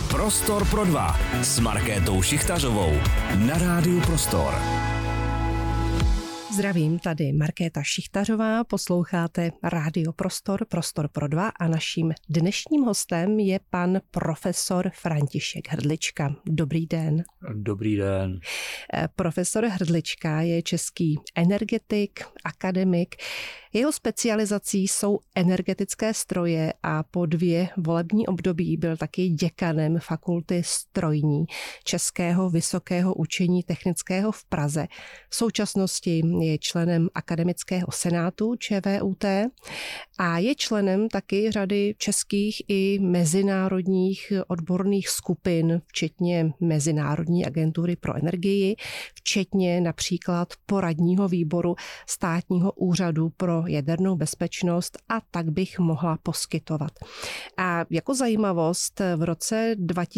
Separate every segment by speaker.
Speaker 1: Prostor pro dva s Markétou Šichtařovou na Rádiu Prostor.
Speaker 2: Zdravím, tady Markéta Šichtařová, posloucháte Rádio Prostor, Prostor pro dva a naším dnešním hostem je pan profesor František Hrdlička. Dobrý den.
Speaker 3: Dobrý den.
Speaker 2: Profesor Hrdlička je český energetik, akademik. Jeho specializací jsou energetické stroje a po 2 volební období byl taky děkanem fakulty strojní Českého vysokého učení technického v Praze. V současnosti je členem akademického senátu ČVUT a je členem taky řady českých i mezinárodních odborných skupin, včetně Mezinárodní agentury pro energii, včetně například poradního výboru Státního úřadu pro jadernou bezpečnost a tak bych mohla poskytovat. A jako zajímavost, v roce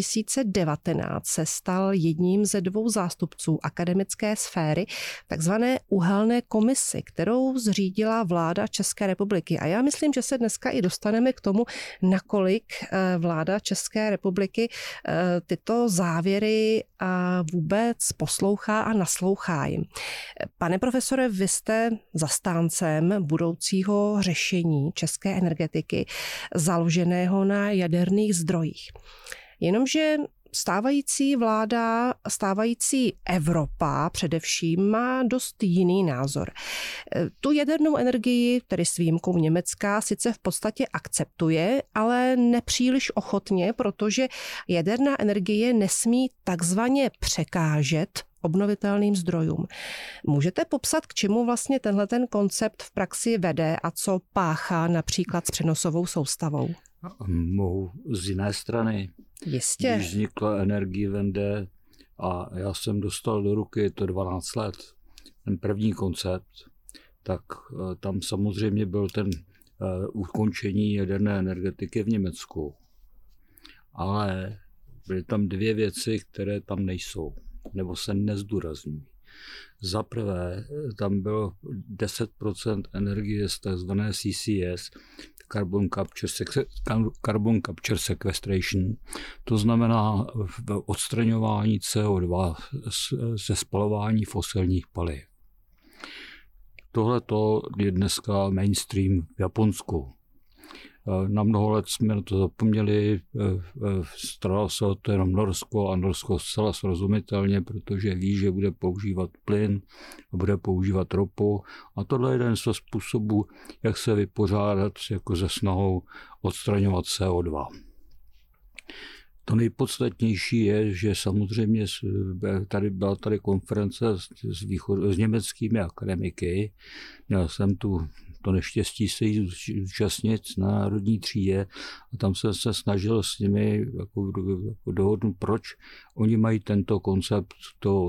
Speaker 2: 2019 se stal jedním ze 2 zástupců akademické sféry takzvané uhelné komisi, kterou zřídila vláda České republiky. A já myslím, že se dneska i dostaneme k tomu, nakolik vláda České republiky tyto závěry vůbec poslouchá a naslouchá jim. Pane profesore, vy jste zastáncem budoucího řešení české energetiky založeného na jaderných zdrojích. Jenomže stávající vláda, stávající Evropa především má dost jiný názor. Tu jadernou energii, tedy s výjimkou Německa, sice v podstatě akceptuje, ale nepříliš ochotně, protože jaderná energie nesmí takzvaně překážet obnovitelným zdrojům. Můžete popsat, k čemu vlastně ten koncept v praxi vede a co páchá například s přenosovou soustavou?
Speaker 3: Mohu z jiné strany.
Speaker 2: Jistě.
Speaker 3: Když vznikla Energiewende a já jsem dostal do ruky to 12 let, ten první koncept, tak tam samozřejmě byl ten ukončení jaderné energetiky v Německu. Ale byly tam 2 věci, které tam nejsou, nebo se nezdůrazňují. Za prvé, tam bylo 10% energie z tzv. CCS, Carbon Capture Sequestration, to znamená odstraňování CO2 ze spalování fosilních paliv. Tohleto je dneska mainstream v Japonsku. Na mnoho let jsme na to zapomněli, staralo se o to jenom Norsko a Norsko zcela srozumitelně, protože ví, že bude používat plyn a bude používat ropu a tohle je jeden ze způsobů, jak se vypořádat jako se snahou odstraňovat CO2. To nejpodstatnější je, že samozřejmě byla tady konference s německými akademiky. Měl jsem to neštěstí se jí zúčastnit na národní třídě a tam jsem se snažil s nimi jako dohodnout, proč oni mají tento koncept toho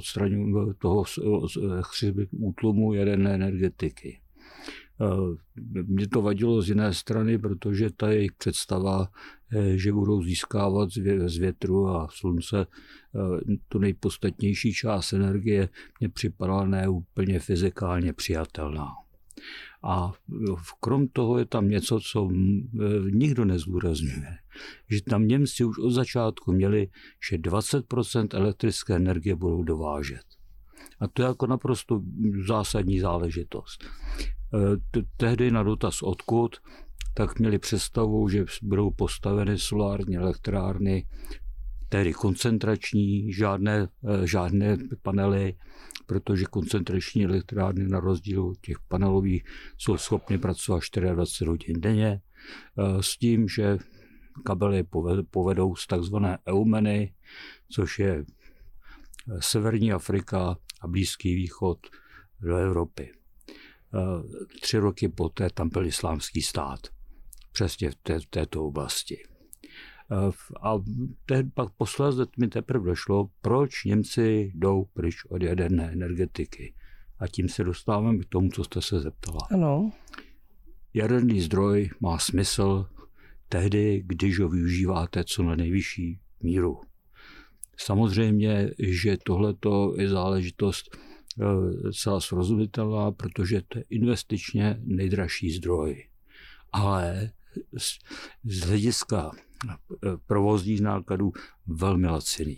Speaker 3: útlumu jaderné energetiky. Mě to vadilo z jiné strany, protože ta jejich představa, že budou získávat z větru a slunce tu nejpodstatnější část energie, mě připadala neúplně fyzikálně přijatelná. A krom toho je tam něco, co nikdo nezdůrazňuje. Že tam Němci už od začátku měli, že 20% elektrické energie budou dovážet. A to je jako naprosto zásadní záležitost. Tehdy na dotaz odkud, tak měli představu, že budou postaveny solární elektrárny, tehdy koncentrační, žádné panely, protože koncentrační elektrárny na rozdíl od těch panelových jsou schopny pracovat 24 hodin denně, s tím, že kabely povedou z takzvané eumeny, což je severní Afrika a Blízký východ do Evropy. 3 roky poté tam byl Islámský stát, přesně v této oblasti. A pak posléze mi teprve došlo, proč Němci jdou pryč od jaderné energetiky. A tím se dostáváme k tomu, co jste se zeptala.
Speaker 2: Ano.
Speaker 3: Jaderný zdroj má smysl tehdy, když ho využíváte co na nejvyšší míru. Samozřejmě, že tohleto je záležitost celá srozumitelná, protože to je investičně nejdražší zdroj. Ale z hlediska provozních nákladů velmi laciný.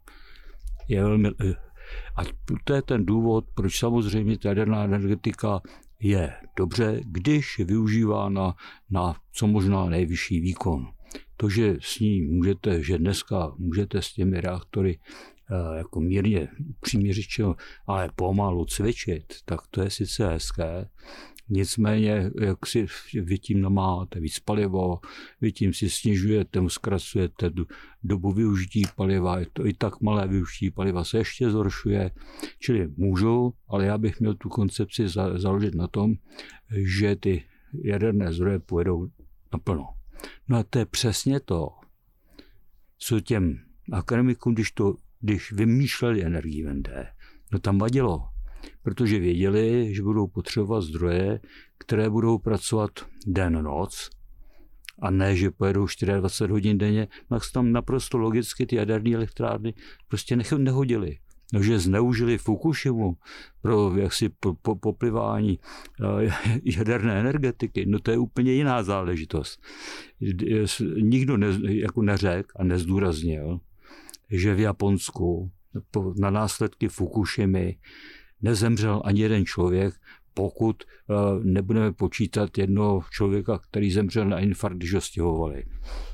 Speaker 3: A to je ten důvod, proč samozřejmě ta jaderná energetika je dobře, když je využívána na co možná nejvyšší výkon. To, že s ní můžete, že dneska můžete s těmi reaktory jako mírně, přímě řečeno, ale pomalu cvičit, tak to je sice hezké. Nicméně, jak si vy tím namáháte víc palivo, vy tím si snižujete, zkracujete dobu využití paliva, je to i tak malé využití paliva se ještě zhoršuje. Čili můžu, ale já bych měl tu koncepci založit na tom, že ty jaderné zdroje pojedou naplno. No a to je přesně to, co těm akademikům, když vymýšleli energii ND, no tam vadilo. Protože věděli, že budou potřebovat zdroje, které budou pracovat den-noc a ne, že pojedou 24 hodin denně, tak se tam naprosto logicky ty jaderné elektrárny prostě nehodily. No, že zneužili Fukushimu pro jaksi poplivání jaderné energetiky, no to je úplně jiná záležitost. Nikdo neřekl a nezdůraznil, že v Japonsku na následky Fukushimy nezemřel ani jeden člověk, pokud nebudeme počítat jednoho člověka, který zemřel na infarkt, když ho stěhovali.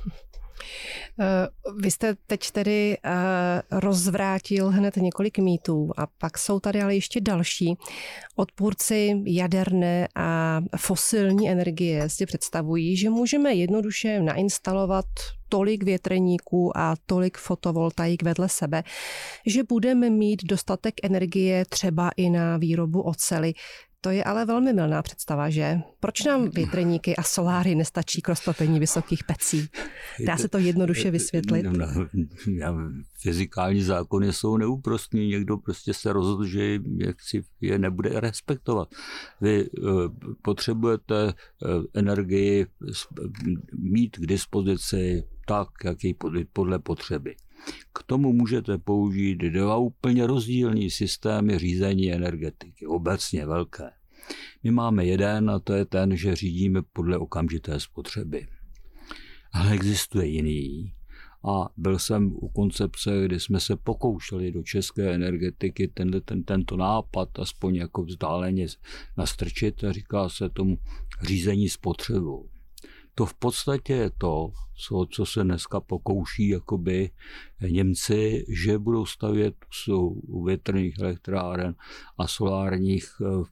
Speaker 2: Vy jste teď tedy rozvrátil hned několik mýtů a pak jsou tady ale ještě další. Odpůrci jaderné a fosilní energie si představují, že můžeme jednoduše nainstalovat tolik větrníků a tolik fotovoltaik vedle sebe, že budeme mít dostatek energie třeba i na výrobu oceli. To je ale velmi mylná představa, že? Proč nám větrníky a soláry nestačí k roztopení vysokých pecí? Dá se to jednoduše vysvětlit?
Speaker 3: Fyzikální zákony jsou neúprostní. Někdo prostě se rozhodl, že je nebude respektovat. Vy potřebujete energii mít k dispozici tak, jak ji podle potřeby. K tomu můžete použít dva úplně rozdílný systémy řízení energetiky, obecně velké. My máme jeden a to je ten, že řídíme podle okamžité spotřeby. Ale existuje jiný. A byl jsem u koncepce, kdy jsme se pokoušeli do české energetiky tento nápad aspoň jako vzdáleně nastrčit a říká se tomu řízení spotřebou. To v podstatě je to, co se dneska pokouší jakoby Němci, že budou stavět u větrných elektráren a solárních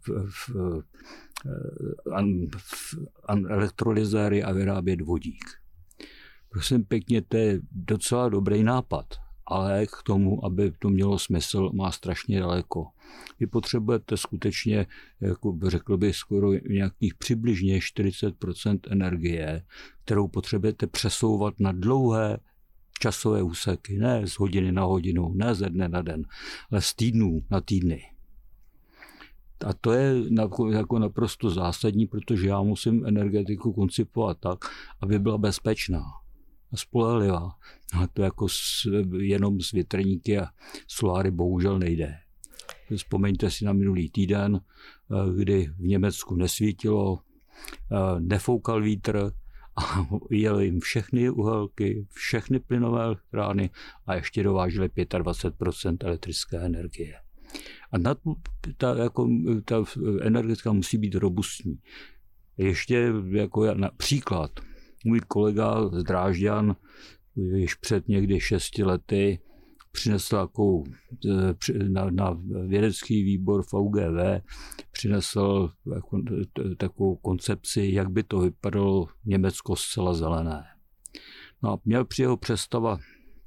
Speaker 3: elektrolyzéry a vyrábět vodík. Prosím pěkně, to je docela dobrý nápad, ale k tomu, aby to mělo smysl, má strašně daleko. Vy potřebujete skutečně, jako řekl bych, skoro nějakých přibližně 40% energie, kterou potřebujete přesouvat na dlouhé časové úseky, ne z hodiny na hodinu, ne ze dne na den, ale z týdnů na týdny. A to je jako naprosto zásadní, protože já musím energetiku koncipovat tak, aby byla bezpečná a spolehlivá. A to jako jenom z větrníky a soláry bohužel nejde. Vzpomeňte si na minulý týden, kdy v Německu nesvítilo, nefoukal vítr a jeli jim všechny uhelky, všechny plynové elektrárny a ještě dováželi 25% elektrické energie. A ta energetika musí být robustní. Ještě jako příklad. Můj kolega z Drážďan již před někdy 6 lety přinesl na vědecký výbor VUGV, přinesl takovou koncepci, jak by to vypadalo Německo zcela zelené. No a měl při jeho představa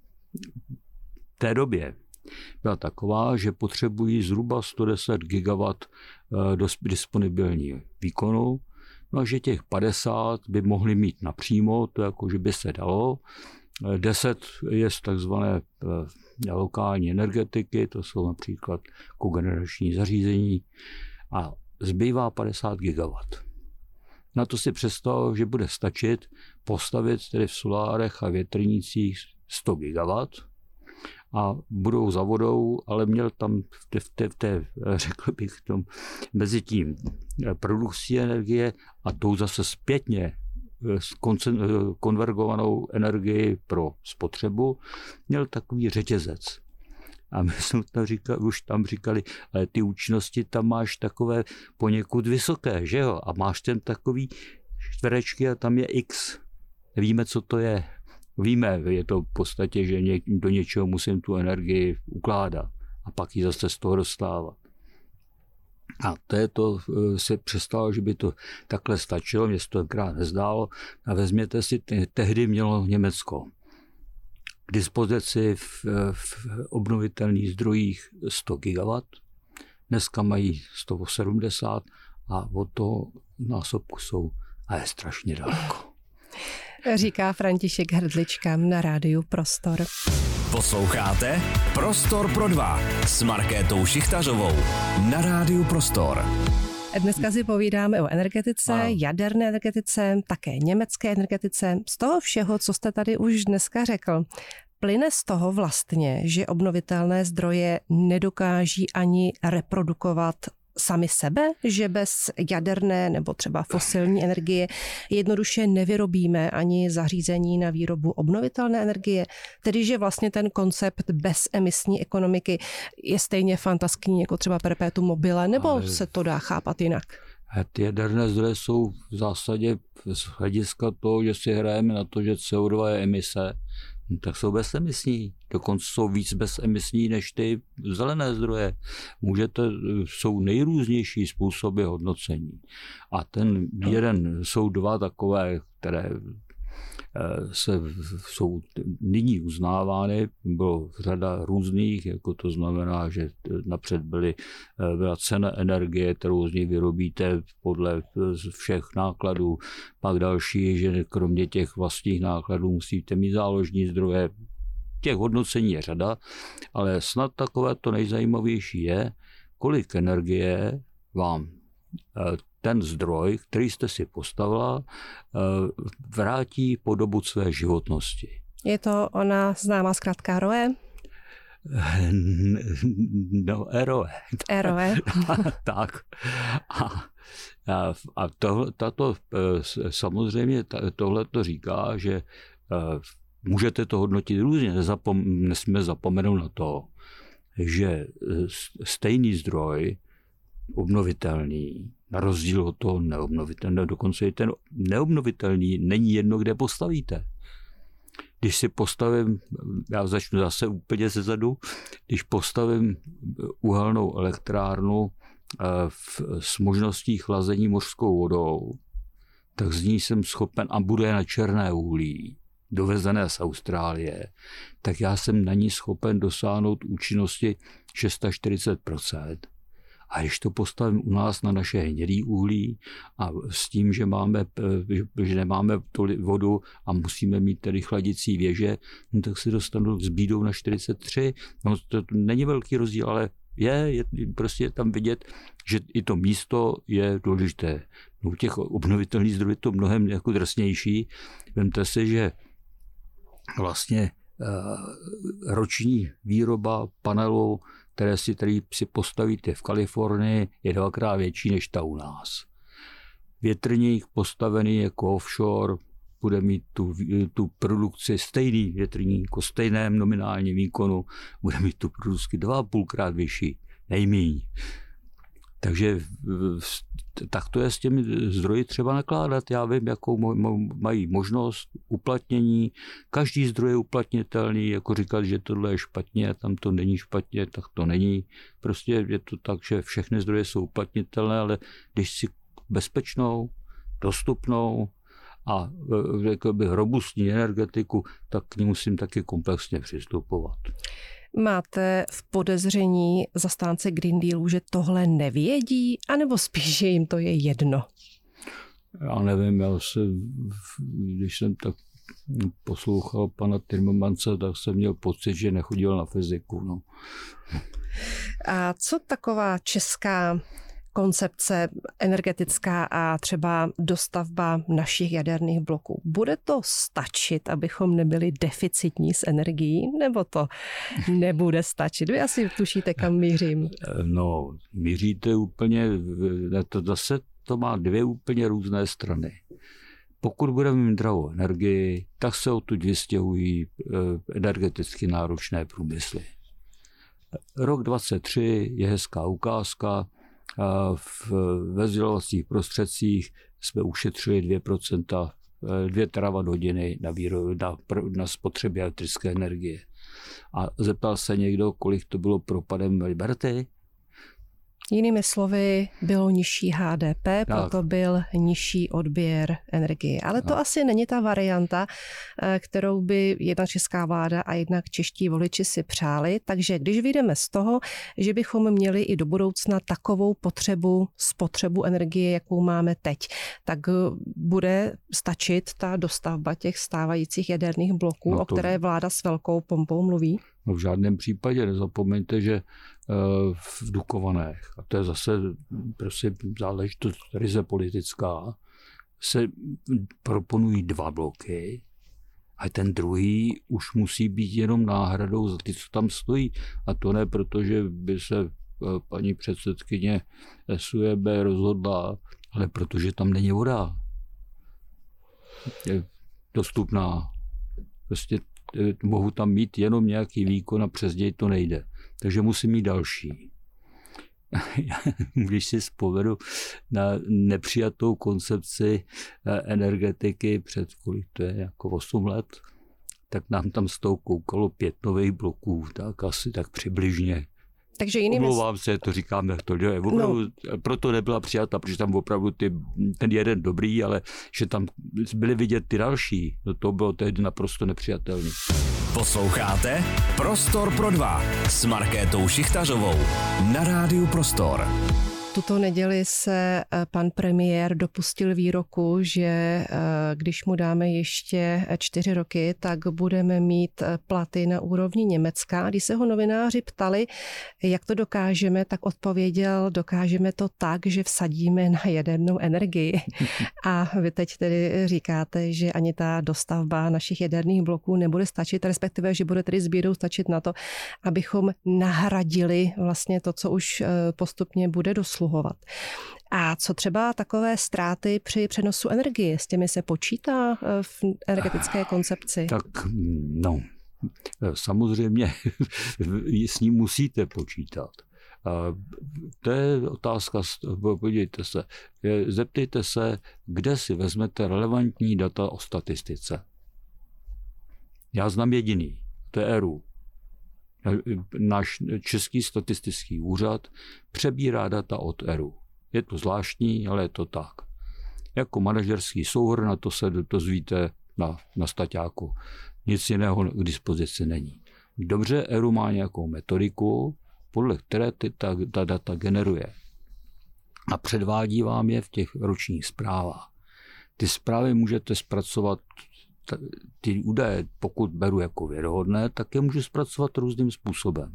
Speaker 3: v té době byla taková, že potřebují zhruba 110 gigawatt disponibilní výkonu, no a že těch 50 by mohli mít napřímo, to jako, že by se dalo. 10 je z takzvané lokální energetiky, to jsou například kogenerační zařízení a zbývá 50 gigawatt. Na to si představil, že bude stačit postavit tedy v solárech a větrnicích 100 gigawatt a budou za vodou, ale měl tam řekl bych, mezi tím produkcí energie a tou zase zpětně konvergovanou energii pro spotřebu, měl takový řetězec. A my jsme už tam říkali, ale ty účinnosti tam máš takové poněkud vysoké, že jo? A máš ten takový čtverečky a tam je X. Víme, co to je. Víme, je to v podstatě, že do něčeho musím tu energii ukládat a pak ji zase z toho dostávat. A to se přestalo, že by to takhle stačilo, mě se to tenkrát nezdálo. A vezměte si, tehdy mělo Německo k dispozici v obnovitelných zdrojích 100 GW, dneska mají 170 a od toho násobku jsou a je strašně daleko.
Speaker 2: Říká František Hrdlička na rádiu Prostor.
Speaker 1: Posloucháte Prostor pro dva s Markétou Šichtařovou na rádiu Prostor.
Speaker 2: Dneska si povídáme o energetice, jaderné energetice, také německé energetice. Z toho všeho, co jste tady už dneska řekl, plyne z toho vlastně, že obnovitelné zdroje nedokáží ani reprodukovat sami sebe, že bez jaderné nebo třeba fosilní energie jednoduše nevyrobíme ani zařízení na výrobu obnovitelné energie, tedy že vlastně ten koncept bezemisní ekonomiky je stejně fantastický jako třeba perpetuum mobile, nebo se to dá chápat jinak?
Speaker 3: Ty jaderné zdroje jsou v zásadě z hlediska toho, že si hrajeme na to, že CO2 je emise, tak jsou bezemisní. Dokonce jsou víc bezemisní než ty zelené zdroje. Jsou nejrůznější způsoby hodnocení. A ten jeden, jsou dva takové, které jsou nyní uznávány. Bylo řada různých, jako to znamená, že napřed byla cena energie, kterou z ní vyrobíte podle všech nákladů. Pak další, že kromě těch vlastních nákladů musíte mít záložní zdroje. Těch hodnocení je řada, ale snad takové to nejzajímavější je, kolik energie vám ten zdroj, který jste si postavila, vrátí po dobu své životnosti.
Speaker 2: Je to ona známá zkratka ROE?
Speaker 3: No, ROE.
Speaker 2: ROE.
Speaker 3: Tak. A samozřejmě tohle to říká, že můžete to hodnotit různě. Nesmíme zapomenout na to, že stejný zdroj, obnovitelný, na rozdíl od toho neobnovitelného, dokonce i ten neobnovitelný není jedno, kde postavíte. Když si postavím, já začnu zase úplně zezadu, když postavím uhelnou elektrárnu s možností chlazení mořskou vodou, tak z ní jsem schopen, a bude na černé uhlí, dovezené z Austrálie, tak já jsem na ní schopen dosáhnout účinnosti 640%. A když to postavím u nás na naše hnědý uhlí a s tím, že nemáme tolik vodu a musíme mít tedy chladicí věže, no tak si dostanu s bídou na 43. No to není velký rozdíl, ale je prostě tam vidět, že i to místo je důležité. No, u těch obnovitelných zdrojů je to mnohem jako drsnější. Vemte si, že vlastně roční výroba panelů, který si postavíte v Kalifornii, je 2x větší než ta u nás. Větrník postavený jako offshore bude mít tu produkci, stejný větrník, o stejném nominálním výkonu, bude mít tu produkci 2,5krát vyšší, nejméně. Takže tak to je s těmi zdroji třeba nakládat. Já vím, jakou mají možnost uplatnění. Každý zdroj je uplatnitelný, jako říkat, že tohle je špatně, tam to není špatně, tak to není. Prostě je to tak, že všechny zdroje jsou uplatnitelné, ale když si bezpečnou, dostupnou a řekl bych robustní energetiku, tak k ní musím taky komplexně přistupovat.
Speaker 2: Máte v podezření zastánce Green Dealu, že tohle nevědí, anebo spíš, že jim to je jedno?
Speaker 3: Já nevím, když jsem tak poslouchal pana Timmermanse, tak jsem měl pocit, že nechodil na fyziku. No.
Speaker 2: A co taková česká koncepce energetická a třeba dostavba našich jaderných bloků? Bude to stačit, abychom nebyli deficitní s energií, nebo to nebude stačit? Vy asi tušíte, kam mířím.
Speaker 3: No, míříte úplně, to zase to má dvě úplně různé strany. pokud budeme mít drahou energii, tak se odtud vystěhují energeticky náročné průmysly. Rok 2023 je hezká ukázka. Ve sdělovacích prostředcích jsme ušetřili 2%, 2 terawatt-hodiny na spotřebě elektrické energie. A zeptal se někdo, kolik to bylo propadem Liberty?
Speaker 2: Jinými slovy, bylo nižší HDP, proto byl nižší odběr energie. Ale to asi není ta varianta, kterou by jedna česká vláda a jednak čeští voliči si přáli. Takže když vyjdeme z toho, že bychom měli i do budoucna takovou spotřebu energie, jakou máme teď, tak bude stačit ta dostavba těch stávajících jaderných bloků, o které vláda s velkou pompou mluví?
Speaker 3: No v žádném případě. Nezapomeňte, že v Dukovanech, a to je zase prostě záležitost ryze politická, se proponují 2 bloky a ten druhý už musí být jenom náhradou za ty, co tam stojí. A to ne proto, že by se paní předsedkyně SUEB rozhodla, ale protože tam není voda. Je dostupná. Prostě mohu tam mít jenom nějaký výkon a přes něj to nejde. Takže musím mít další. Když si vzpomenu na nepřijatou koncepci energetiky před kolik to je, jako 8 let, tak nám tam z toho koukalo 5 nových bloků, tak asi tak přibližně.
Speaker 2: Takže
Speaker 3: Omlouvám se, to říkám, jak to je. Opravdu, proto nebyla přijata, protože tam opravdu ten jeden dobrý, ale že tam byly vidět ty další, to bylo tehdy naprosto nepřijatelné.
Speaker 1: Posloucháte Prostor pro 2 s Markétou Šichtařovou na Rádiu Prostor.
Speaker 2: Tuto neděli se pan premiér dopustil výroku, že když mu dáme ještě 4 roky, tak budeme mít platy na úrovni Německa. Když se ho novináři ptali, jak to dokážeme, tak odpověděl, dokážeme to tak, že vsadíme na jadernou energii. A vy teď tedy říkáte, že ani ta dostavba našich jaderných bloků nebude stačit, respektive, že bude tedy s bídou stačit na to, abychom nahradili vlastně to, co už postupně bude dosluhovat. A co třeba takové ztráty při přenosu energie? S těmi se počítá v energetické koncepci?
Speaker 3: Tak no, samozřejmě s ním musíte počítat. To je otázka, podívejte se, zeptejte se, kde si vezmete relevantní data o statistice. Já znám jediný, to je ERÚ. Náš Český statistický úřad přebírá data od ERÚ. Je to zvláštní, ale je to tak. Jako manažerský souhrn na to se dozvíte na staťáku. Nic jiného k dispozici není. Dobře, ERÚ má nějakou metodiku, podle které ta data generuje. A předvádí vám je v těch ročních zprávách. Ty zprávy můžete zpracovat, ty údaje, pokud beru jako věrohodné, tak je můžu zpracovat různým způsobem.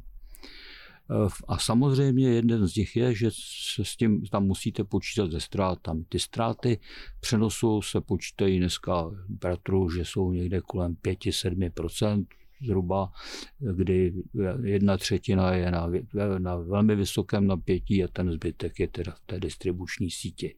Speaker 3: A samozřejmě jeden z nich je, že se s tím tam musíte počítat se ztrátami. Ty ztráty přenosu se počítají dneska bratru, že jsou někde kolem 5-7% zhruba, kdy 1/3 je na velmi vysokém napětí a ten zbytek je teda v té distribuční síti.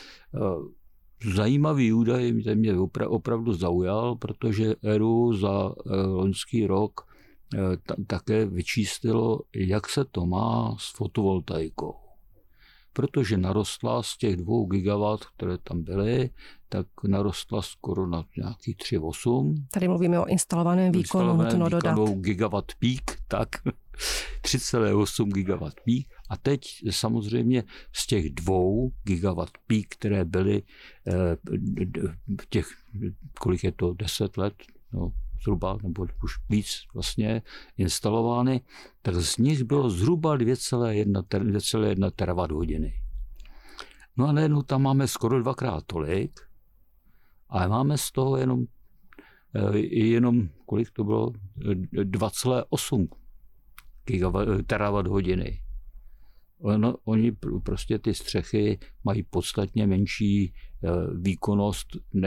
Speaker 3: Zajímavý údaj mě opravdu zaujal, protože ERÚ za loňský rok také vyčíslilo, jak se to má s fotovoltaikou. Protože narostla z těch 2 gigawatt, které tam byly, tak narostla skoro na nějakých 3,8.
Speaker 2: Tady mluvíme o instalovaném výkonu, nutno dodat.
Speaker 3: Gigawatt peak, tak 3,8 gigawatt peak. A teď samozřejmě z těch 2 gigawatt peak, které byly těch, kolik je to, 10 let, no, zhruba, nebo už víc vlastně instalovány, tak z nich bylo zhruba 2,1 terawatt-hodiny. No a najednou tam máme skoro 2x tolik, ale máme z toho jenom kolik to bylo, 2,8 terawatt-hodiny. Oni prostě ty střechy mají podstatně menší výkonnost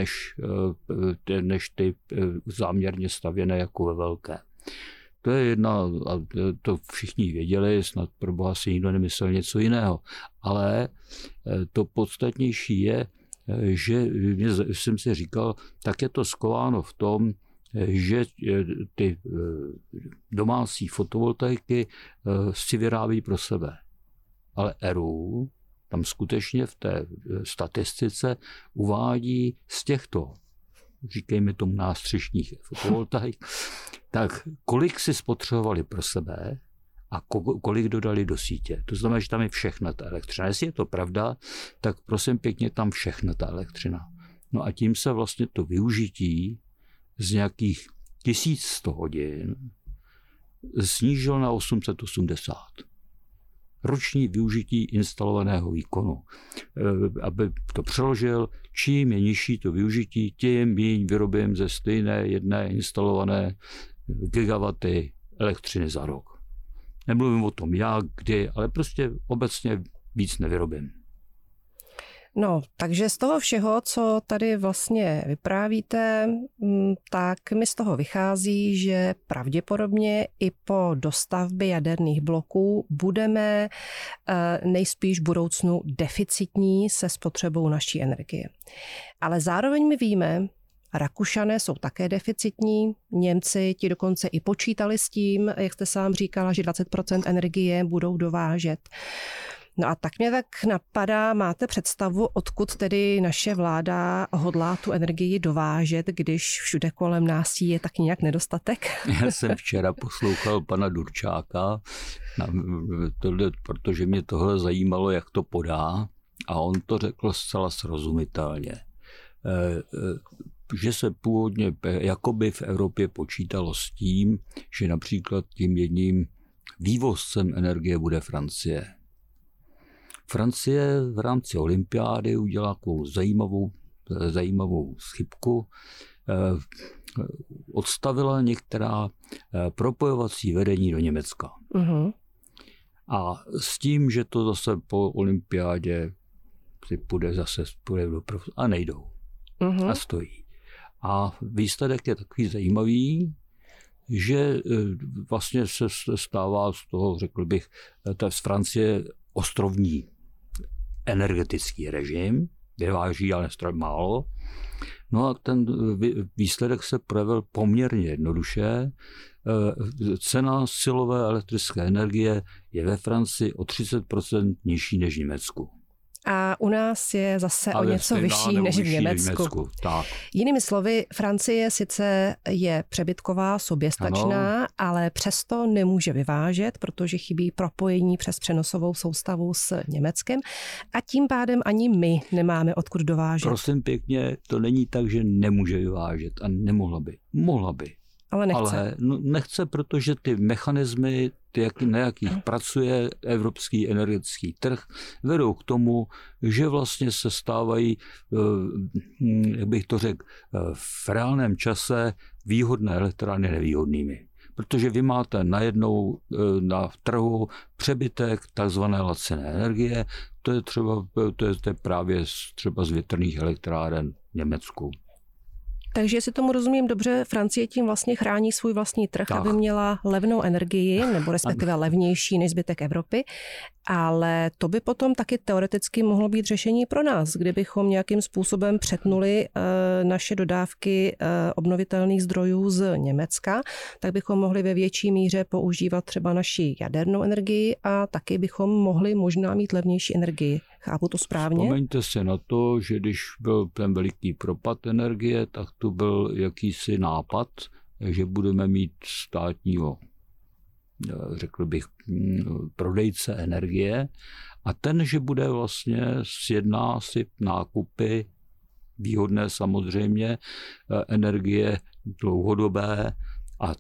Speaker 3: než ty záměrně stavěné jako ve velké. To je jedna, a to všichni věděli, snad pro boha si nikdo nemyslel něco jiného. Ale to podstatnější je, že jsem si říkal, tak je to skováno v tom, že ty domácí fotovoltaiky si vyrábí pro sebe. Ale ERÚ tam skutečně v té statistice uvádí z těchto, říkejme tomu nástřešních fotovoltaik, tak kolik si spotřebovali pro sebe a kolik dodali do sítě. To znamená, že tam je všechna ta elektřina. Jestli je to pravda, tak prosím pěkně tam všechna ta elektřina. No a tím se vlastně to využití z nějakých 1100 hodin snížil na 880. Roční využití instalovaného výkonu. Aby to přeložil, čím je nižší to využití, tím méně vyrobím ze stejné jedné instalované gigawaty elektřiny za rok. Nemluvím o tom jak, kdy, ale prostě obecně víc nevyrobím.
Speaker 2: No, takže z toho všeho, co tady vlastně vyprávíte, tak mi z toho vychází, že pravděpodobně i po dostavbě jaderných bloků budeme nejspíš v budoucnu deficitní se spotřebou naší energie. Ale zároveň my víme, Rakušané jsou také deficitní, Němci ti dokonce i počítali s tím, jak jste sám říkala, že 20% energie budou dovážet. No a tak mě tak napadá, máte představu, odkud tedy naše vláda hodlá tu energii dovážet, když všude kolem nás je tak nějak nedostatek?
Speaker 3: Já jsem včera poslouchal pana Durčáka, protože mě tohle zajímalo, jak to podá, a on to řekl zcela srozumitelně. Že se původně jakoby v Evropě počítalo s tím, že například tím jedním vývozcem energie bude Francie. Francie v rámci olympiády udělala takovou zajímavou chybku. Odstavila některá propojovací vedení do Německa. Uh-huh. A s tím, že to zase po olympiádě si půjde doprava a nejdou. Uh-huh. A stojí. A výsledek je takový zajímavý, že vlastně se stává z toho, řekl bych, z Francie ostrovní energetický režim, vyváží, ale málo. No a ten výsledek se projevil poměrně jednoduše. Cena silové elektrické energie je ve Francii o 30% nižší než v Německu.
Speaker 2: A u nás je zase o něco vyšší než v Německu.
Speaker 3: Tak.
Speaker 2: Jinými slovy, Francie sice je přebytková, soběstačná, ano, ale přesto nemůže vyvážet, protože chybí propojení přes přenosovou soustavu s Německem a tím pádem ani my nemáme odkud dovážet.
Speaker 3: Prosím pěkně, to není tak, že nemůže vyvážet a nemohla by. Mohla by.
Speaker 2: Ale nechce.
Speaker 3: Ale nechce, protože ty mechanismy, na jakých pracuje evropský energetický trh, vedou k tomu, že vlastně se stávají, jak bych to řekl, v reálném čase výhodné elektrárny nevýhodnými. Protože vy máte najednou na trhu přebytek takzvané laciné energie, to je právě třeba z větrných elektráren v Německu.
Speaker 2: Takže jestli tomu rozumím dobře, Francie tím vlastně chrání svůj vlastní trh, tak, aby měla levnou energii, nebo respektive levnější než zbytek Evropy, ale to by potom taky teoreticky mohlo být řešení pro nás, kdybychom nějakým způsobem přetnuli naše dodávky obnovitelných zdrojů z Německa, tak bychom mohli ve větší míře používat třeba naši jadernou energii a taky bychom mohli možná mít levnější energii. Chápu to správně?
Speaker 3: Vzpomeňte si na to, že když byl ten veliký propad energie, tak tu byl jakýsi nápad, že budeme mít státního, řekl bych, prodejce energie a ten, že bude vlastně sjedná si nákupy výhodné samozřejmě, energie dlouhodobé a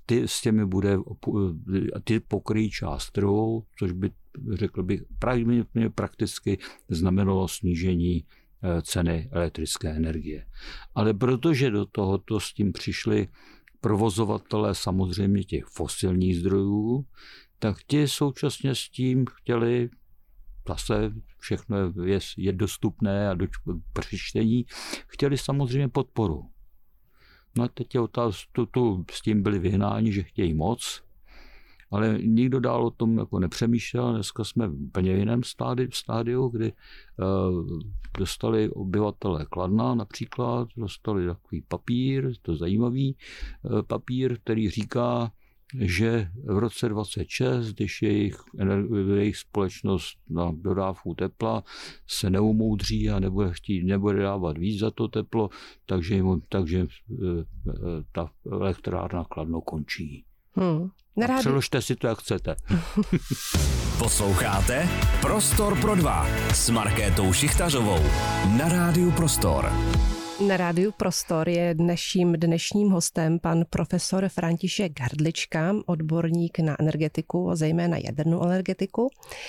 Speaker 3: ty pokryjí část trhu, což by, řekl bych, prakticky znamenalo snížení ceny elektrické energie. Ale protože do tohoto s tím přišli provozovatelé samozřejmě těch fosilních zdrojů, tak ti současně s tím chtěli, zase všechno je dostupné a do přečtení, chtěli samozřejmě podporu. No a teď je otázka, s tím byli vyhnáni, že chtějí moc ale nikdo dál o tom jako nepřemýšlel. Dneska jsme v úplně jiném stádiu, kdy dostali obyvatelé Kladna například, dostali takový papír, to zajímavý papír, který říká, že v roce 26, když jejich společnost na dodávku tepla se neumoudří a nebude dávat víc za to teplo, takže ta elektrárna Kladno končí. A přeložte si to, jak chcete.
Speaker 1: Posloucháte Prostor pro dva s Markétou Šichtařovou na Rádiu Prostor.
Speaker 2: Na Rádiu Prostor je dnešním hostem pan profesor František Hrdlička, odborník na energetiku a zejména jadernou energetiku.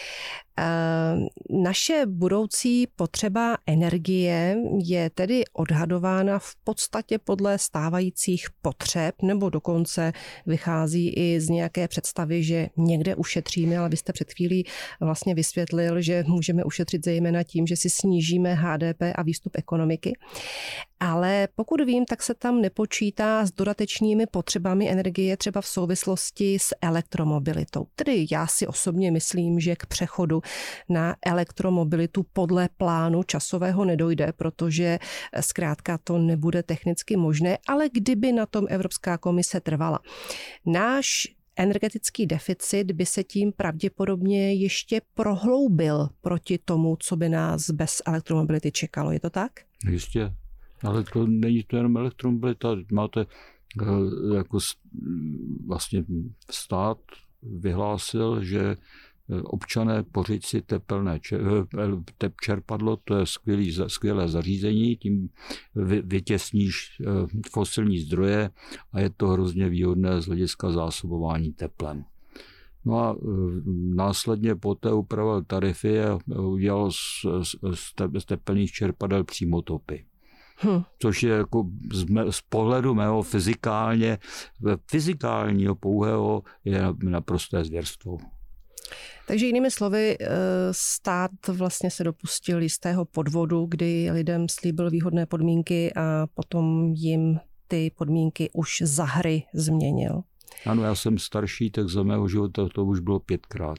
Speaker 2: Naše budoucí potřeba energie je tedy odhadována v podstatě podle stávajících potřeb, nebo dokonce vychází i z nějaké představy, že někde ušetříme, ale vy jste před chvílí vlastně vysvětlil, že můžeme ušetřit zejména tím, že si snížíme HDP a výstup ekonomiky. Ale pokud vím, tak se tam nepočítá s dodatečnými potřebami energie třeba v souvislosti s elektromobilitou. Tedy já si osobně myslím, že k přechodu na elektromobilitu podle plánu časového nedojde, protože zkrátka to nebude technicky možné, ale kdyby na tom Evropská komise trvala. Náš energetický deficit by se tím pravděpodobně ještě prohloubil proti tomu, co by nás bez elektromobility čekalo. Je to tak?
Speaker 3: Jistě. Ale to není to jenom elektromobilita. Máte jako vlastně stát vyhlásil, že občané pořiď si tepelné čerpadlo, to je skvělé zařízení, tím vytěsníš fosilní zdroje a je to hrozně výhodné z hlediska zásobování teplem. No a následně poté upravil tarify a udělal z tepelných čerpadel přímotopy. Což je jako z pohledu mého fyzikálního pouhého je naprosté zvěrstvo.
Speaker 2: Takže jinými slovy, stát vlastně se dopustil jistého podvodu, kdy lidem slíbil výhodné podmínky a potom jim ty podmínky už za hry změnil.
Speaker 3: Ano, já jsem starší, tak za mého života to už bylo 5krát.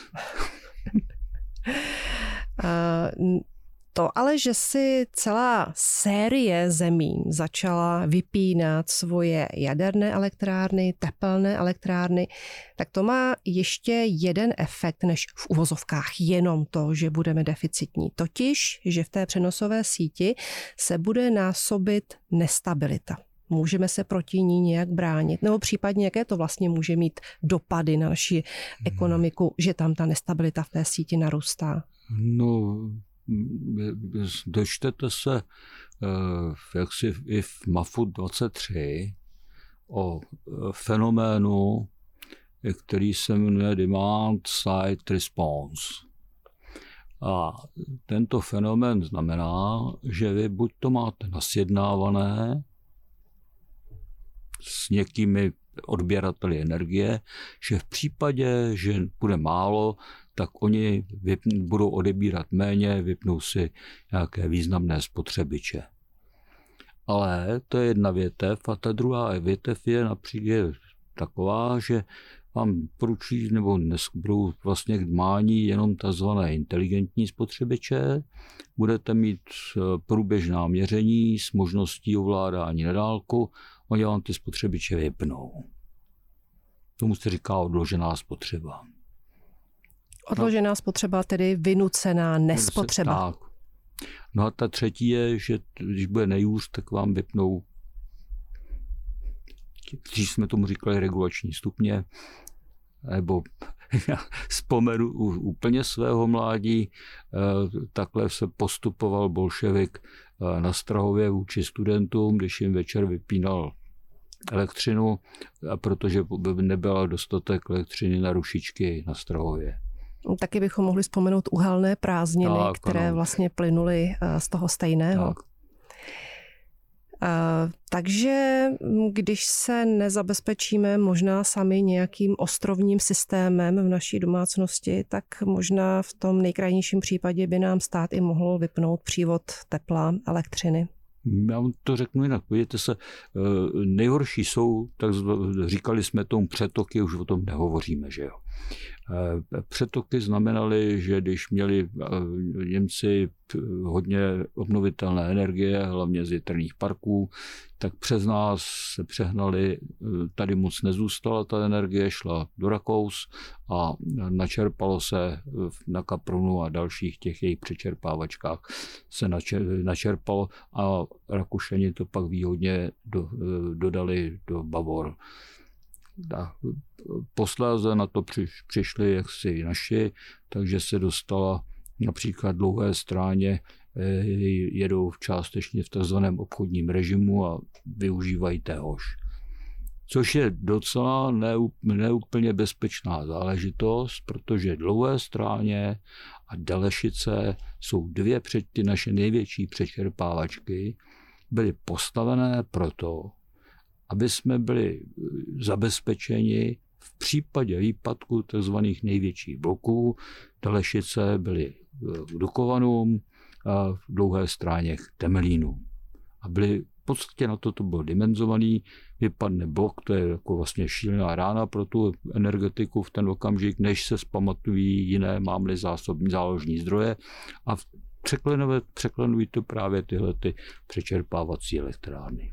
Speaker 2: To ale, že si celá série zemí začala vypínat svoje jaderné elektrárny, tepelné elektrárny, tak to má ještě jeden efekt, než v uvozovkách jenom to, že budeme deficitní. Totiž, že v té přenosové síti se bude násobit nestabilita. Můžeme se proti ní nějak bránit? Nebo případně, jaké to vlastně může mít dopady na naši ekonomiku, že tam ta nestabilita v té síti narůstá?
Speaker 3: No, dočtete se jaksi i v MAFu 23 o fenoménu, který se jmenuje Demand Side Response. A tento fenomén znamená, že vy buď to máte nasjednávané s někými odběrateli energie, že v případě, že bude málo, tak oni budou odebírat méně, vypnou si nějaké významné spotřebiče. Ale to je jedna větev a ta druhá větev je například taková, že vám poručí nebo budou vlastně k mání jenom takzvané inteligentní spotřebiče. Budete mít průběžná měření s možností ovládání na dálku, oni vám ty spotřebiče vypnou. Tomu se říká odložená spotřeba.
Speaker 2: Odložená spotřeba, tedy vynucená nespotřeba.
Speaker 3: Tak. No a ta třetí je, že když bude nejhůř, tak vám vypnou, když jsme tomu říkali regulační stupně, nebo já vzpomenu úplně svého mládí, takhle se postupoval bolševik na Strahově vůči studentům, když jim večer vypínal elektřinu, protože nebyla dostatek elektřiny na rušičky na Strahově.
Speaker 2: Taky bychom mohli vzpomenout uhelné prázdniny,
Speaker 3: tak,
Speaker 2: které vlastně plynuly z toho stejného.
Speaker 3: Tak.
Speaker 2: Takže když se nezabezpečíme možná sami nějakým ostrovním systémem v naší domácnosti, tak možná v tom nejkrajnějším případě by nám stát i mohl vypnout přívod tepla, elektřiny.
Speaker 3: Já vám to řeknu jinak. Podívejte se, nejhorší jsou, tak říkali jsme tomu přetoky, už o tom nehovoříme, že jo. Přetoky znamenaly, že když měli Němci hodně obnovitelné energie, hlavně z větrných parků, tak přes nás se přehnali, tady moc nezůstala ta energie, šla do Rakous a načerpalo se na Kaprunu a dalších těch jejich přečerpávačkách se načerpalo a Rakušani to pak výhodně dodali do Bavor. Posléze na to přišli jaksi naši, takže se dostala například Dlouhé Stráně, jedou částečně v takzvaném obchodním režimu a využívají téhož. Což je docela neúplně bezpečná záležitost, protože Dlouhé Stráně a Delešice jsou ty naše největší přečerpávačky, byly postavené proto, aby jsme byli zabezpečeni v případě výpadku tzv. Největších bloků. Delešice byly v Dukovanům a v Dlouhé Stráně k Temelínům. A byly v podstatě na to bylo dimenzovaný, vypadne blok, to je jako vlastně šílená rána pro tu energetiku v ten okamžik, než se zpamatují jiné, mám-li záložní zdroje a překlenují to právě tyhle ty přečerpávací elektrárny.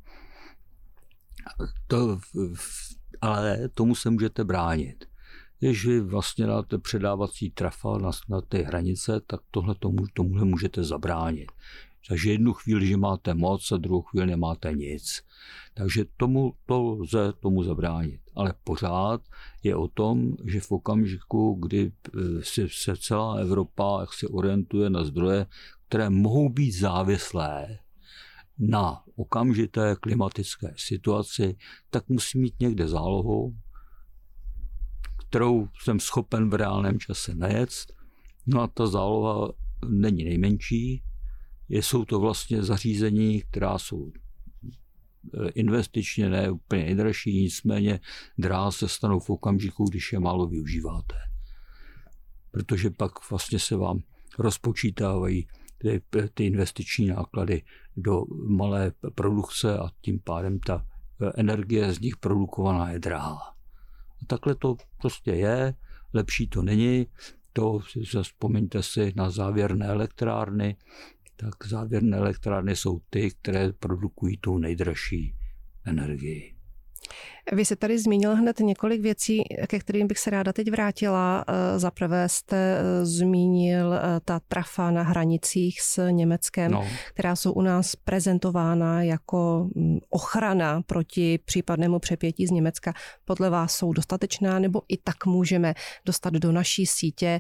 Speaker 3: Ale tomu se můžete bránit. Když vy vlastně dáte předávací trafa na ty hranice, tak tomuhle můžete zabránit. Takže jednu chvíli, že máte moc a druhou chvíli nemáte nic. Takže to lze tomu zabránit. Ale pořád je o tom, že v okamžiku, kdy se celá Evropa jak se orientuje na zdroje, které mohou být závislé na okamžité klimatické situaci, tak musí mít někde zálohu, kterou jsem schopen v reálném čase najet. No a ta záloha není nejmenší. Jsou to vlastně zařízení, která jsou investičně ne úplně nejdražší, nicméně drahá se stanou v okamžiku, když je málo využíváte. Protože pak vlastně se vám rozpočítávají ty investiční náklady do malé produkce a tím pádem ta energie z nich produkovaná je drahá. A takhle to prostě je, lepší to není. To vzpomeňte si na závěrné elektrárny, tak závěrné elektrárny jsou ty, které produkují tu nejdražší energii.
Speaker 2: Vy jste tady zmínil hned několik věcí, ke kterým bych se ráda teď vrátila. Za prvé jste zmínil ta trafa na hranicích s Německem, která jsou u nás prezentována jako ochrana proti případnému přepětí z Německa. Podle vás jsou dostatečná, nebo i tak můžeme dostat do naší sítě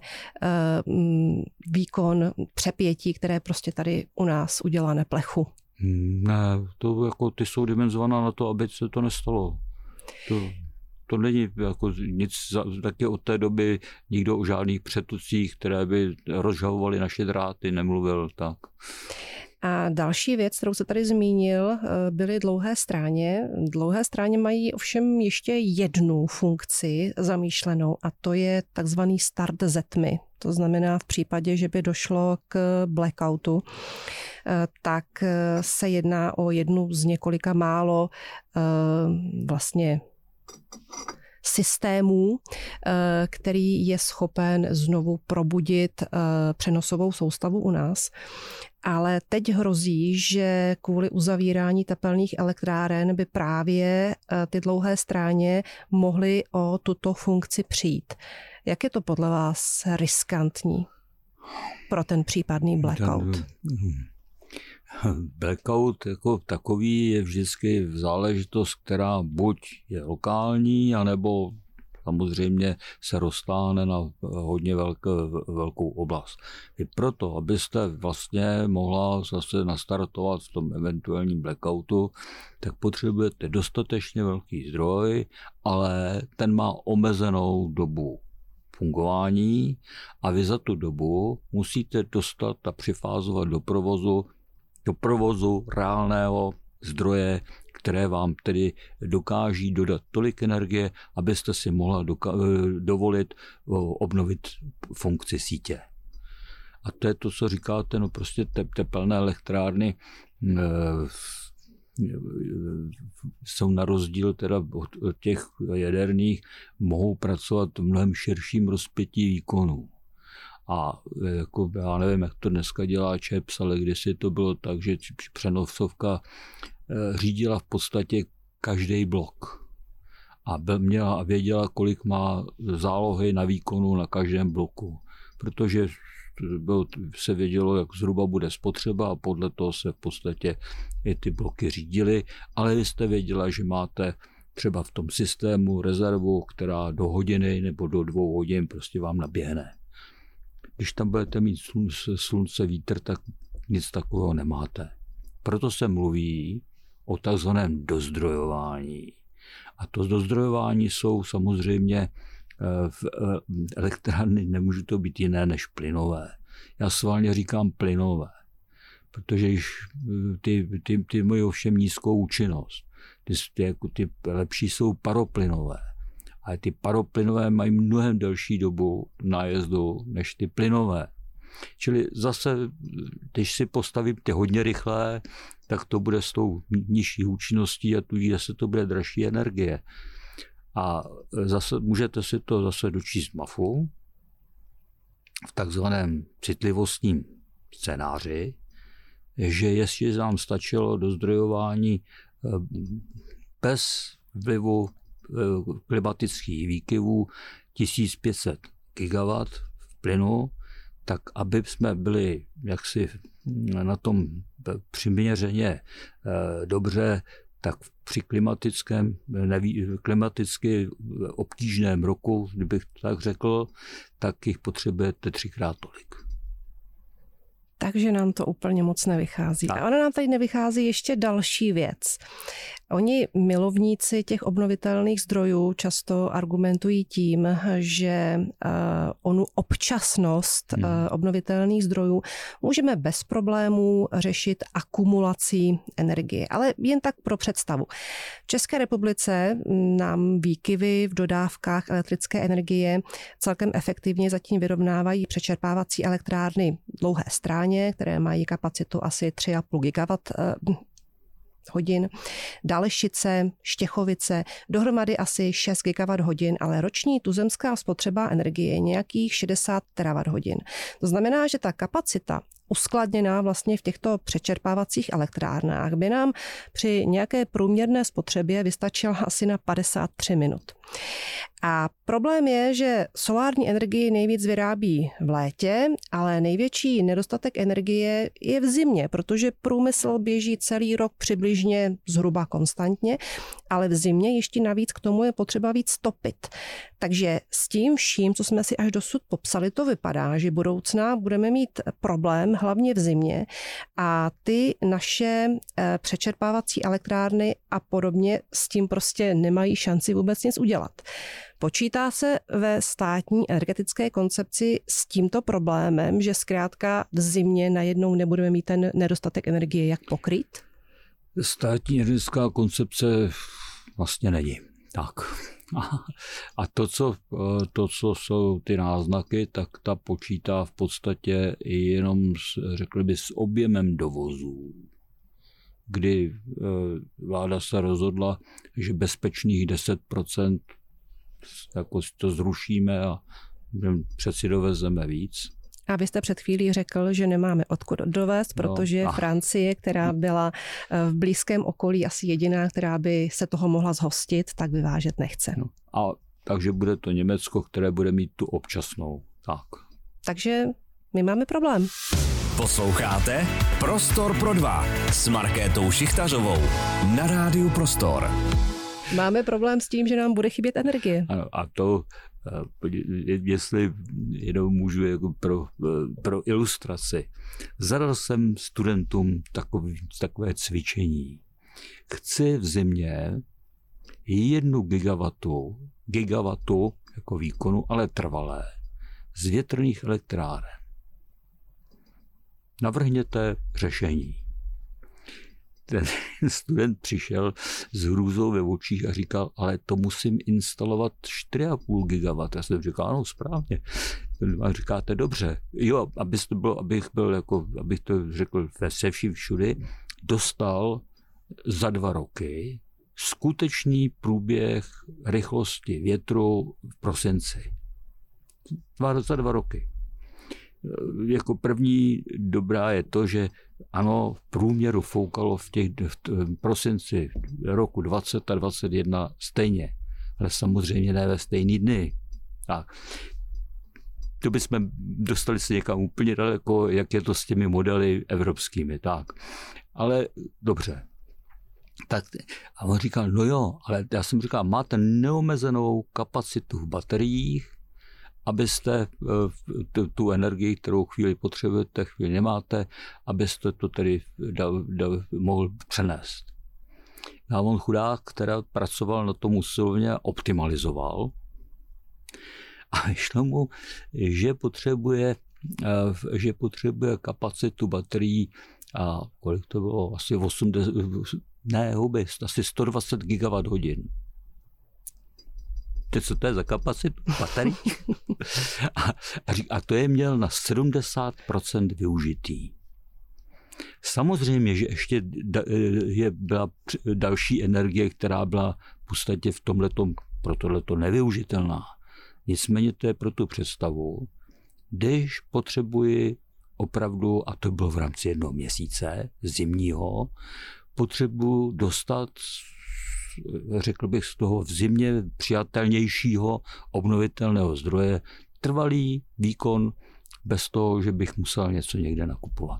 Speaker 2: výkon přepětí, které prostě tady u nás udělá neplechu?
Speaker 3: Ne, to jako ty jsou dimenzovaná na to, aby se to nestalo. To není jako nic, taky od té doby nikdo o žádných přetocích, které by rozžavovaly naše dráty, nemluvil tak.
Speaker 2: A další věc, kterou se tady zmínil, byly Dlouhé Stráně. Dlouhé Stráně mají ovšem ještě jednu funkci zamýšlenou a to je takzvaný start zetmy. To znamená v případě, že by došlo k blackoutu, tak se jedná o jednu z několika málo vlastně systémů, který je schopen znovu probudit přenosovou soustavu u nás. Ale teď hrozí, že kvůli uzavírání tepelných elektráren by právě ty Dlouhé Stráně mohly o tuto funkci přijít. Jak je to podle vás riskantní pro ten případný blackout?
Speaker 3: Blackout jako takový je vždycky záležitost, která buď je lokální, anebo samozřejmě se roztáhne na hodně velkou oblast. I proto, abyste vlastně mohla zase nastartovat v tom eventuálním blackoutu, tak potřebujete dostatečně velký zdroj, ale ten má omezenou dobu fungování a vy za tu dobu musíte dostat a přifázovat do provozu reálného zdroje, které vám tedy dokáží dodat tolik energie, abyste si mohla dovolit obnovit funkci sítě. A to je to, co říkáte, no prostě tepelné elektrárny, jsou na rozdíl teda od těch jaderných, mohou pracovat v mnohem širším rozpětí výkonů. A jako, já nevím, jak to dneska dělá ČEPS, ale kdysi to bylo tak, že přenosovka řídila v podstatě každý blok. A měla a věděla, kolik má zálohy na výkonu na každém bloku. Protože se vědělo, jak zhruba bude spotřeba a podle toho se v podstatě i ty bloky řídily, ale vy jste věděla, že máte třeba v tom systému rezervu, která do hodiny nebo do 2 hodin prostě vám naběhne. Když tam budete mít slunce, vítr, tak nic takového nemáte. Proto se mluví o takzvaném dozdrojování. A to dozdrojování jsou samozřejmě elektrárny, nemůžu to být jiné než plynové. Já schválně říkám plynové, protože ty mají ovšem nízkou účinnost. Ty lepší jsou paroplynové. Ale ty paroplynové mají mnohem delší dobu nájezdu než ty plynové. Čili zase, když si postavím ty hodně rychlé, tak to bude s tou nižší účinností a tudíž zase to bude dražší energie. A zase můžete si to zase dočíst v MAFu, v takzvaném citlivostním scénáři, že jestli vám stačilo do zdrojování bez vlivu klimatických výkyvů 1500 gigawatt v plynu, tak aby jsme byli jaksi na tom přiměřeně dobře, tak při klimaticky obtížném roku, kdybych tak řekl, tak jich potřebujete 3x tolik.
Speaker 2: Takže nám to úplně moc nevychází. A ona nám tady nevychází ještě další věc. Oni milovníci těch obnovitelných zdrojů často argumentují tím, že onu občasnost obnovitelných zdrojů můžeme bez problémů řešit akumulací energie. Ale jen tak pro představu. V České republice nám výkyvy v dodávkách elektrické energie celkem efektivně zatím vyrovnávají přečerpávací elektrárny Dlouhé Stráně, které mají kapacitu asi 3,5 gigawatt hodin, Dalešice, Štěchovice, dohromady asi 6 gigawatt hodin, ale roční tuzemská spotřeba energie je nějakých 60 terawatt hodin. To znamená, že ta kapacita uskladněná vlastně v těchto přečerpávacích elektrárnách by nám při nějaké průměrné spotřebě vystačila asi na 53 minut. A problém je, že solární energii nejvíc vyrábí v létě, ale největší nedostatek energie je v zimě, protože průmysl běží celý rok přibližně zhruba konstantně, ale v zimě ještě navíc k tomu je potřeba víc topit. Takže s tím vším, co jsme si až dosud popsali, to vypadá, že budoucna budeme mít problém hlavně v zimě a ty naše přečerpávací elektrárny a podobně s tím prostě nemají šanci vůbec nic udělat. Počítá se ve státní energetické koncepci s tímto problémem, že zkrátka v zimě najednou nebudeme mít ten nedostatek energie, jak pokrýt?
Speaker 3: Státní energetická koncepce vlastně není. Tak. A to, co jsou ty náznaky, tak ta počítá v podstatě jenom řekli by, s objemem dovozů, kdy vláda se rozhodla, že bezpečných 10% jako to zrušíme a přeci dovezeme víc.
Speaker 2: A vy jste před chvílí řekl, že nemáme odkud dovést, protože Francie, která byla v blízkém okolí asi jediná, která by se toho mohla zhostit, tak vyvážet nechce.
Speaker 3: No. A takže bude to Německo, které bude mít tu občasnou. Tak.
Speaker 2: Takže my máme problém.
Speaker 1: Posloucháte Prostor pro dva s Markétou Šichtařovou na Rádiu Prostor.
Speaker 2: Máme problém s tím, že nám bude chybět energie.
Speaker 3: Ano, a to, jestli jenom můžu jako pro ilustraci. Zadal jsem studentům takové cvičení. Chci v zimě 1 gigawattu jako výkonu, ale trvalé, z větrných elektráren. Navrhněte řešení. Ten student přišel s hrůzou ve očích a říkal, ale to musím instalovat 4,5 gigawatt. Já jsem říkal, ano, správně. A říkáte, dobře. Jo, abych to řekl se vším všudy, dostal za 2 roky skutečný průběh rychlosti větru v prosinci. Za 2 roky. Jako první dobrá je to, že ano, v průměru foukalo v prosinci roku 20 a 21 stejně, ale samozřejmě ne ve stejný dny. Tak. To bychom dostali se někam úplně daleko, jak je to s těmi modely evropskými. Tak. Ale dobře. Tak, a on říkal, no jo, ale já jsem říkal, máte neomezenou kapacitu v bateriích, abyste tu energii, kterou chvíli potřebujete, chvíli nemáte, abyste to tedy mohl přenést. A on chudák, která pracoval na tom usilovně, optimalizoval a vyšlo mu, že potřebuje kapacitu baterií a kolik to bylo, asi 80, asi 120 gigawatt hodin. Co to je za kapacitu baterií? A to je měl na 70% využitý. Samozřejmě, že ještě byla další energie, která byla v podstatě v tomhletom, pro tohleto nevyužitelná. Nicméně to je pro tu představu, když potřebuji opravdu, a to bylo v rámci 1 měsíce zimního, potřebuji dostat, řekl bych, z toho v zimě přijatelnějšího obnovitelného zdroje trvalý výkon bez toho, že bych musel něco někde nakupovat.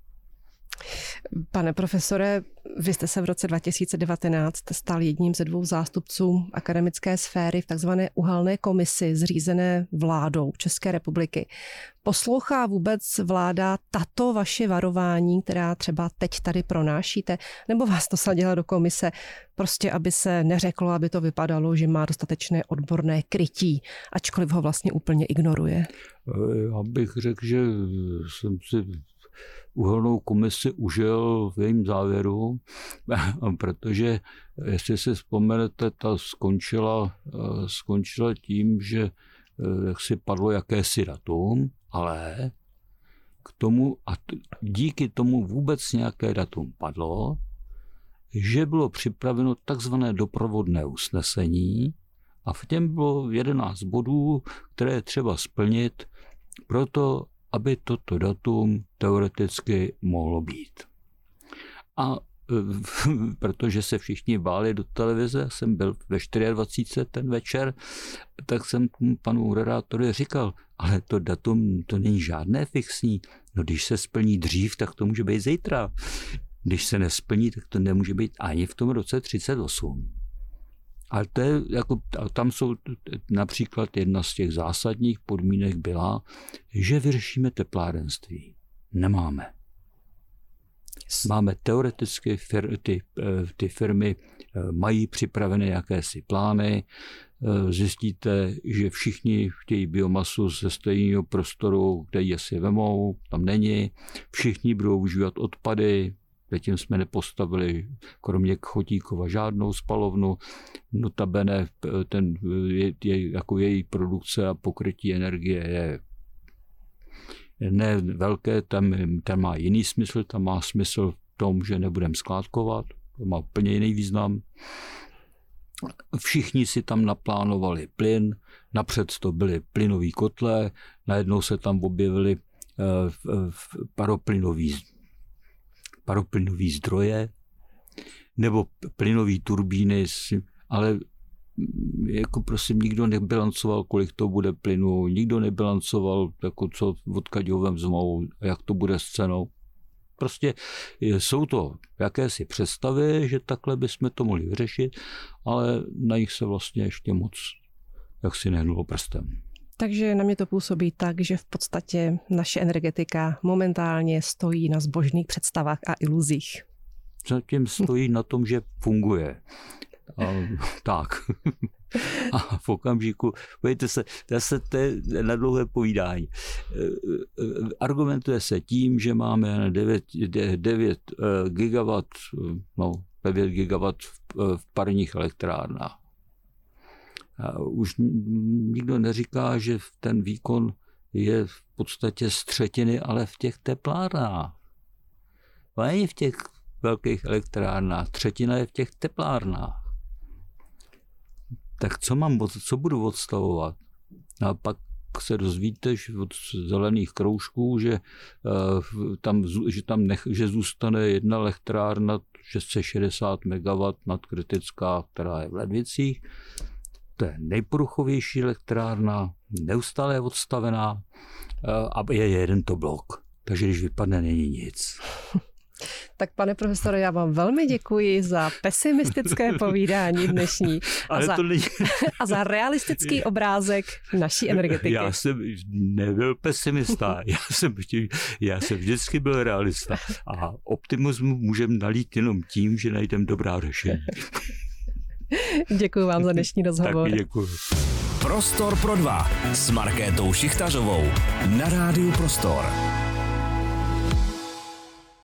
Speaker 2: Pane profesore, vy jste se v roce 2019 stal jedním ze 2 zástupců akademické sféry v takzvané uhelné komisi zřízené vládou České republiky. Poslouchá vůbec vláda tato vaše varování, která třeba teď tady pronášíte, nebo vás to sadila do komise, prostě aby se neřeklo, aby to vypadalo, že má dostatečné odborné krytí, ačkoliv ho vlastně úplně ignoruje?
Speaker 3: Já bych řekl, že jsem si uhelnou komisi užil v jejím závěru, protože, jestli si vzpomenete, ta skončila tím, že si padlo jakési datum, ale k tomu, a díky tomu vůbec nějaké datum padlo, že bylo připraveno takzvané doprovodné usnesení a v něm bylo 11 bodů, které je třeba splnit proto, aby toto datum teoreticky mohlo být. A protože se všichni báli do televize, jsem byl ve 24 ten večer, tak jsem panu moderátorovi říkal, ale to datum, to není žádné fixní. No když se splní dřív, tak to může být zítra. Když se nesplní, tak to nemůže být ani v tom roce 38. Ale to je jako, tam jsou například jedna z těch zásadních podmínek byla, že vyřešíme teplárenství. Nemáme. Máme teoreticky, ty firmy mají připravené jakési plány, zjistíte, že všichni chtějí biomasu ze stejného prostoru, kde ji asi vemou, tam není, všichni budou užívat odpady, zatím jsme nepostavili kromě Chotíkova žádnou spalovnu, notabene jako její produkce a pokrytí energie je ne velké, tam má jiný smysl, tam má smysl v tom, že nebudeme skládkovat, to má úplně jiný význam. Všichni si tam naplánovali plyn, napřed to byly plynový kotle, najednou se tam objevily paroplynový zdroje nebo plynové turbíny, ale jako prosím, nikdo nebilancoval, kolik to bude plynu, nikdo nebilancoval, jako co odkud ho vezmou, jak to bude s cenou. Prostě jsou to jakési představy, že takhle bychom to mohli vyřešit, ale na nich se vlastně ještě moc jaksi nehnulo prstem.
Speaker 2: Takže na mě to působí tak, že v podstatě naše energetika momentálně stojí na zbožných představách a iluzích.
Speaker 3: Zatím stojí na tom, že funguje. Tak. A v okamžiku, pojďte se, to je na dlouhé povídání. Argumentuje se tím, že máme 9 gigawatt v parních elektrárnách. A už nikdo neříká, že ten výkon je v podstatě z třetiny, ale v těch teplárnách. A není v těch velkých elektrárnách, třetina je v těch teplárnách. Tak co budu odstavovat? A pak se dozvíte od zelených kroužků, že zůstane jedna elektrárna 660 MW nadkritická, která je v Ledvicích. To je nejporuchovější elektrárna, neustále je odstavená a je jeden to blok. Takže když vypadne, není nic.
Speaker 2: Tak pane profesore, já vám velmi děkuji za pesimistické povídání dnešní a za realistický obrázek naší energetiky.
Speaker 3: Já jsem nebyl pesimista, já jsem vždycky byl realista a optimismu můžeme nalít jenom tím, že najdeme dobrá řešení.
Speaker 2: Děkuji vám za dnešní rozhovor.
Speaker 3: Taky děkuji.
Speaker 1: Prostor pro dva s Markétou Šichtařovou na Rádiu Prostor.